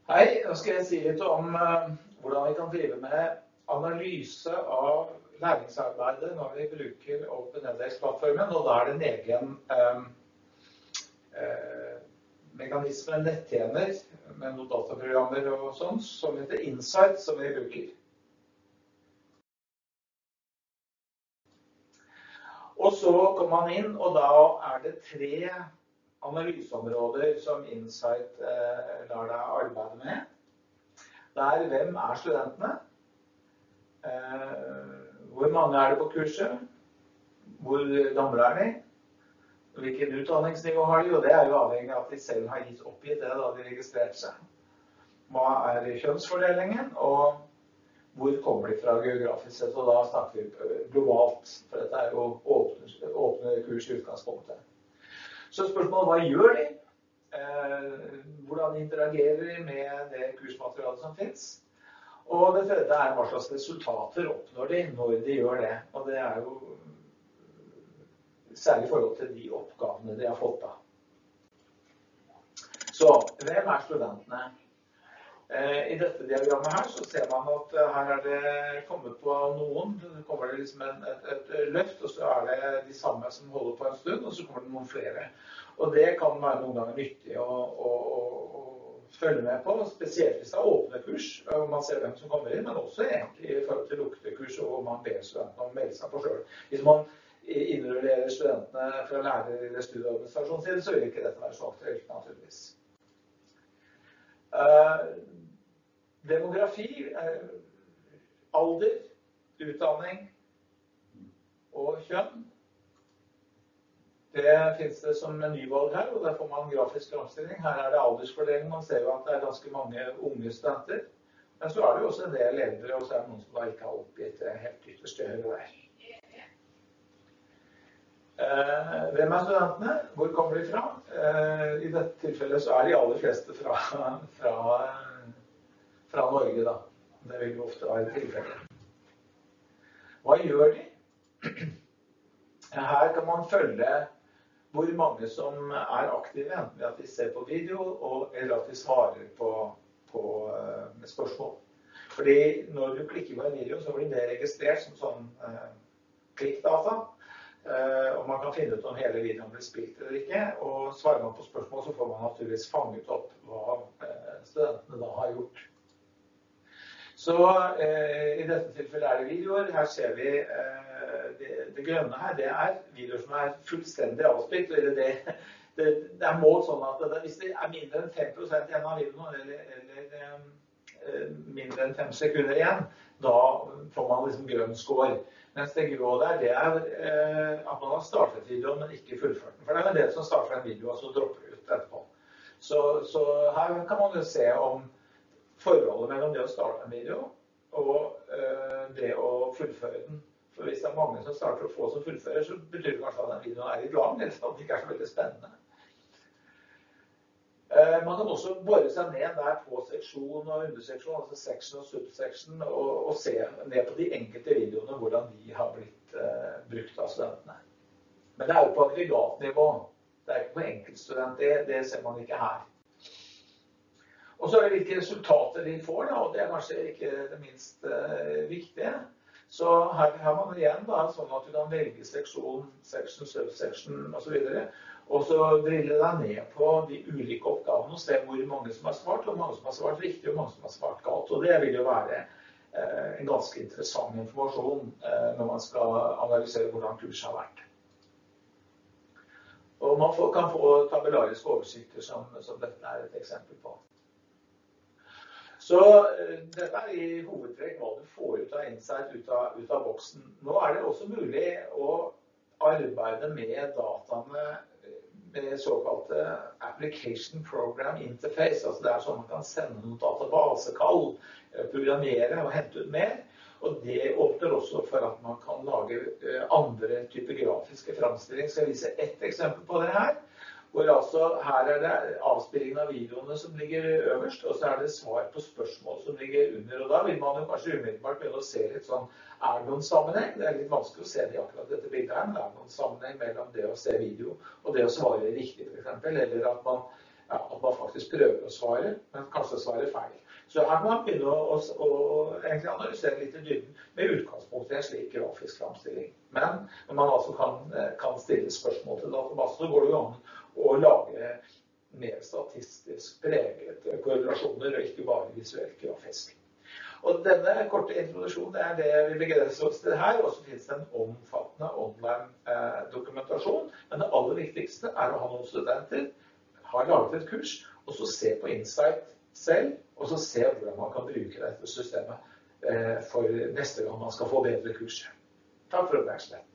Hei, nå skal jeg si litt om hvordan vi kan drive med analyse av læringsarbeidet når vi bruker OpenEdX-plattformen, og da er det en egen mekanisme, nettjener med noen dataprogrammer og sånn, som heter Insight, som vi bruker. Og så kommer man inn, og da er det 3 analyseområder som Insight lar deg arbeide med. Det er hvem er studentene? Hvor mange er det på kurset? Hvor gamle er de? Hvilket utdanningsnivå har de? Og det er jo avhengig av at de selv har oppgitt det da de registrerte seg. Hva er kjønnsfordelingen? Og hvor kommer de fra geografisk sett? Og da snakker vi globalt, for dette er jo åpne kurs i utgangspunktet. Så spørsmålet, hva gjør de? Hvordan interagerer de med det kursmaterialet som finnes? Og det tredje er hva slags resultater oppnår de når de gjør det. Og det er jo særlig i forhold til de oppgavene de har fått da. Så, hvem er studentene? I dette diagrammet her så ser man at her er det kommet på noen, så kommer det liksom et løft, og så er det de samme som holder på en stund, og så kommer det noen flere. Og det kan være noen ganger nyttig å følge med på, spesielt hvis det er åpne kurs, og man ser hvem som kommer inn, men også egentlig i forhold til lukkede kurs, og man ber studentene om å melde seg på selv. Hvis man innrullerer studentene fra lærer- eller studieadministrasjonen sin, så vil ikke dette være så aktuelt, naturligvis. Demografi, alder, utdanning og kjønn. Det finnes det som menyvalg her, og der får man grafisk framstilling. Her er det aldersfordeling. Man ser jo at det er ganske mange unge studenter. Men så er det jo også en del eldre, og så er det noen som da ikke har oppgitt det helt ytterste høyre der. Hvem er studentene? Hvor kommer de fra? I dette tilfellet så er de aller fleste fra Norge da. Det vil jo ofte være tilfellet. Hva gjør de? Her kan man følge hvor mange som er aktive, enten ved at de ser på video, eller at de svarer på spørsmål. Fordi når du klikker på en video, så blir det registrert som sånn klikkdata. Og man kan finne ut om hele videoen blir spilt eller ikke, og svarer man på spørsmål så får man naturligvis fanget opp hva studentene da har gjort. Så i dette tilfellet er det videoer. Her ser vi det grønne her, det er videoer som er fullstendig avspilt, og det er målt sånn at hvis det er mindre enn 5% igjen av videoen, eller mindre enn 5 sekunder igjen, da får man liksom grønn score. Mens det grå der, det er at man har startet videoen, men ikke fullført den. For det er en del som starter en video, og så dropper ut etterpå. Så her kan man jo se om forholdet mellom det å starte en video, og det å fullføre den. For hvis det er mange som starter å få som fullfører, så betyr det kanskje at den videoen er litt lang, eller at den ikke er så veldig spennende. Man kan også bore seg ned der på seksjon og underseksjon, altså section og subsection, og se ned på de enkelte videoene, hvordan de har blitt brukt av studentene. Men det er jo på aggregatnivå. Det er ikke på enkeltstudent, det ser man ikke her. Og så er det hvilke resultater de får, da, og det er kanskje ikke det minst viktige. Så her har man igjen da, sånn at du kan velge seksjon, section, subsection og så videre, og så drille deg ned på de ulike oppgavene og se hvor mange som har svart, og hvor mange som har svart riktig, og hvor mange som har svart galt. Og det vil jo være en ganske interessant informasjon når man skal analysere hvordan kurset har vært. Og man kan få tabellariske oversikter som dette er et eksempel på. Så dette er i hovedtrekk hva du får ut av Insight ut av boksen. Nå er det også mulig å arbeide med dataene med såkalte Application Program Interface. Altså det er sånn man kan sende noen databasekall, programmere og hente ut mer. Og det åpner også for at man kan lage andre typer grafiske fremstillinger. Skal jeg vise et eksempel på det her. Hvor altså her er det avspillingen av videoene som ligger øverst, og så er det svar på spørsmål som ligger under. Og da vil man jo kanskje umiddelbart begynne å se litt sånn, er det noen sammenheng? Det er litt vanskelig å se det i akkurat dette bildet her, men det er noen sammenheng mellom det å se video og det å svare riktig, for eksempel. Eller at man ja, at man faktisk prøver å svare, men kanskje svare feil. Så her må man begynne å egentlig analysere litt i dybden med utgangspunkt i en slik grafisk framstilling. Men når man altså kan stille spørsmål til databasen, så går det jo an å lage mer statistisk preget korrelasjoner, og ikke bare visuelt grafisk. Og denne korte introduksjonen er det vi begrenser oss til her, og så finnes det en omfattende online dokumentasjon. Men det aller viktigste er å ha noen studenter, ha laget et kurs, og så se på Insight selv, og så se hvordan man kan bruke dette systemet for neste gang man skal få bedre kurs. Takk for oppmerksomheten.